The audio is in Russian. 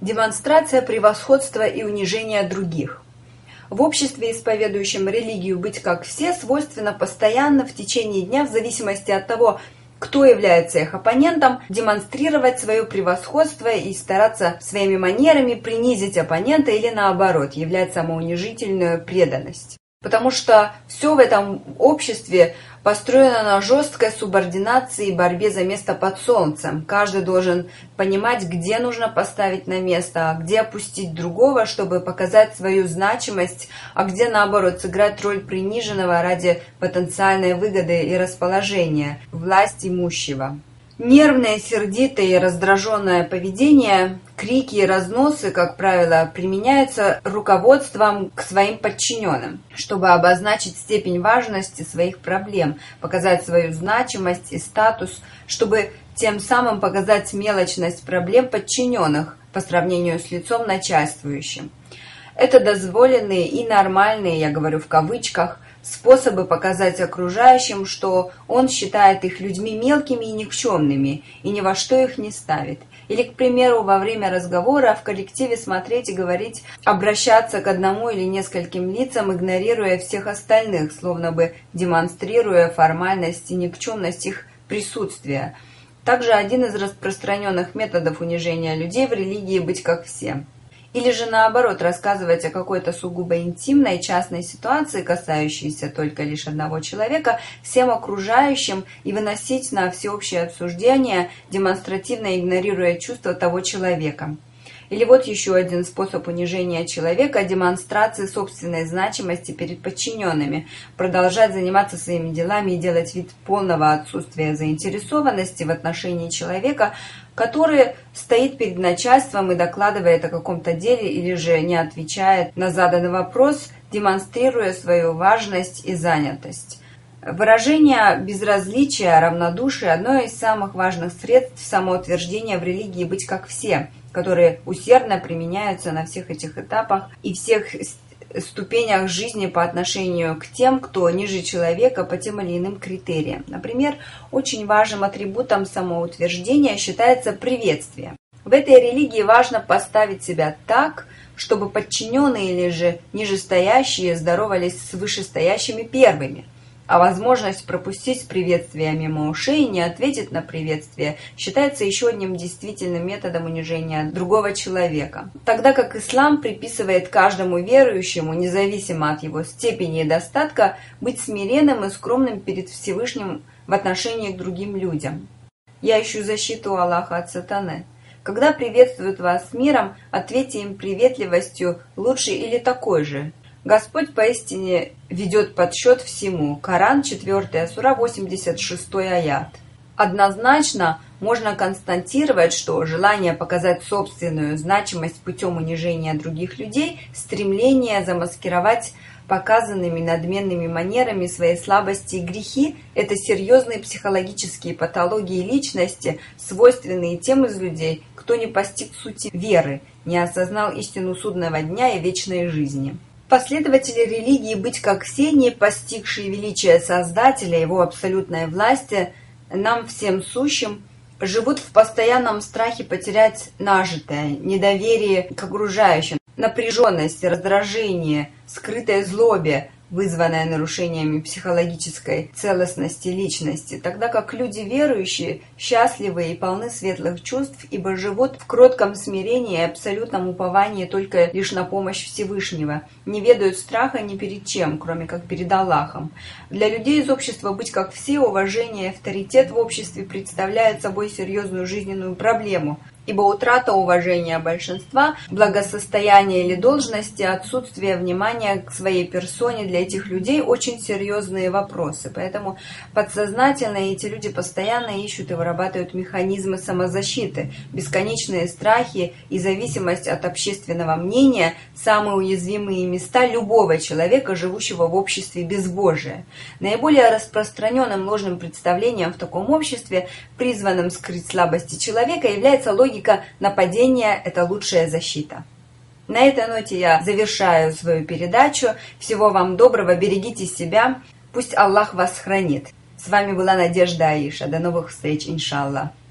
Демонстрация превосходства и унижения других. В обществе, исповедующем религию «быть как все», свойственно постоянно в течение дня, в зависимости от того, кто является их оппонентом, демонстрировать свое превосходство и стараться своими манерами принизить оппонента или, наоборот, являть самоунижительную преданность. Потому что все в этом обществе построено на жесткой субординации и борьбе за место под солнцем. Каждый должен понимать, где нужно поставить на место, а где опустить другого, чтобы показать свою значимость, а где, наоборот, сыграть роль приниженного ради потенциальной выгоды и расположения власть имущего. Нервное, сердитое и раздраженное поведение, крики и разносы, как правило, применяются руководством к своим подчиненным, чтобы обозначить степень важности своих проблем, показать свою значимость и статус, чтобы тем самым показать мелочность проблем подчиненных по сравнению с лицом начальствующим. Это дозволенные и нормальные, я говорю в кавычках, способы показать окружающим, что он считает их людьми мелкими и никчемными, и ни во что их не ставит. Или, к примеру, во время разговора в коллективе смотреть и говорить, обращаться к одному или нескольким лицам, игнорируя всех остальных, словно бы демонстрируя формальность и никчемность их присутствия. Также один из распространенных методов унижения людей в религии «быть как все». Или же наоборот, рассказывать о какой-то сугубо интимной, частной ситуации, касающейся только лишь одного человека, всем окружающим и выносить на всеобщее обсуждение, демонстративно игнорируя чувства того человека. Или вот еще один способ унижения человека – демонстрации собственной значимости перед подчиненными, продолжать заниматься своими делами и делать вид полного отсутствия заинтересованности в отношении человека, который стоит перед начальством и докладывает о каком-то деле или же не отвечает на заданный вопрос, демонстрируя свою важность и занятость. Выражение безразличия, равнодушия – одно из самых важных средств самоутверждения в религии «быть как все», которые усердно применяются на всех этих этапах и всех ступенях жизни по отношению к тем, кто ниже человека по тем или иным критериям. Например, очень важным атрибутом самоутверждения считается приветствие. В этой религии важно поставить себя так, чтобы подчиненные или же нижестоящие здоровались с вышестоящими первыми. А возможность пропустить приветствие мимо ушей и не ответить на приветствие считается еще одним действительным методом унижения другого человека. Тогда как ислам приписывает каждому верующему, независимо от его степени и достатка, быть смиренным и скромным перед Всевышним в отношении к другим людям. Я ищу защиту Аллаха от сатаны. Когда приветствуют вас миром, ответьте им приветливостью лучше или такой же. Господь поистине ведет подсчет всему. Коран, 4 сура, 86 аят. Однозначно можно констатировать, что желание показать собственную значимость путем унижения других людей, стремление замаскировать показанными надменными манерами свои слабости и грехи – это серьезные психологические патологии личности, свойственные тем из людей, кто не постиг сути веры, не осознал истину судного дня и вечной жизни. Последователи религии «быть как все», не постигшие величия Создателя, его абсолютной власти, нам всем сущим, живут в постоянном страхе потерять нажитое, недоверие к окружающим, напряженность, раздражение, скрытое злобе, вызванное нарушениями психологической целостности личности, тогда как люди верующие счастливы и полны светлых чувств, ибо живут в кротком смирении и абсолютном уповании только лишь на помощь Всевышнего, не ведают страха ни перед чем, кроме как перед Аллахом. Для людей из общества «быть как все», уважение и авторитет в обществе представляют собой серьезную жизненную проблему, ибо утрата уважения большинства, благосостояния или должности, отсутствие внимания к своей персоне для этих людей очень серьезные вопросы. Поэтому подсознательно эти люди постоянно ищут и вырабатывают механизмы самозащиты. Бесконечные страхи и зависимость от общественного мнения – самые уязвимые места любого человека, живущего в обществе безбожия. Наиболее распространенным ложным представлением в таком обществе, призванным скрыть слабости человека, является логика нападения – это лучшая защита. На этой ноте я завершаю свою передачу. Всего вам доброго, берегите себя. Пусть Аллах вас хранит. С вами была Надежда Аиша. До новых встреч, иншаллах.